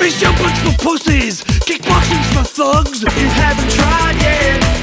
Base jumpers for pussies, kickboxing's for thugs. You haven't tried yet.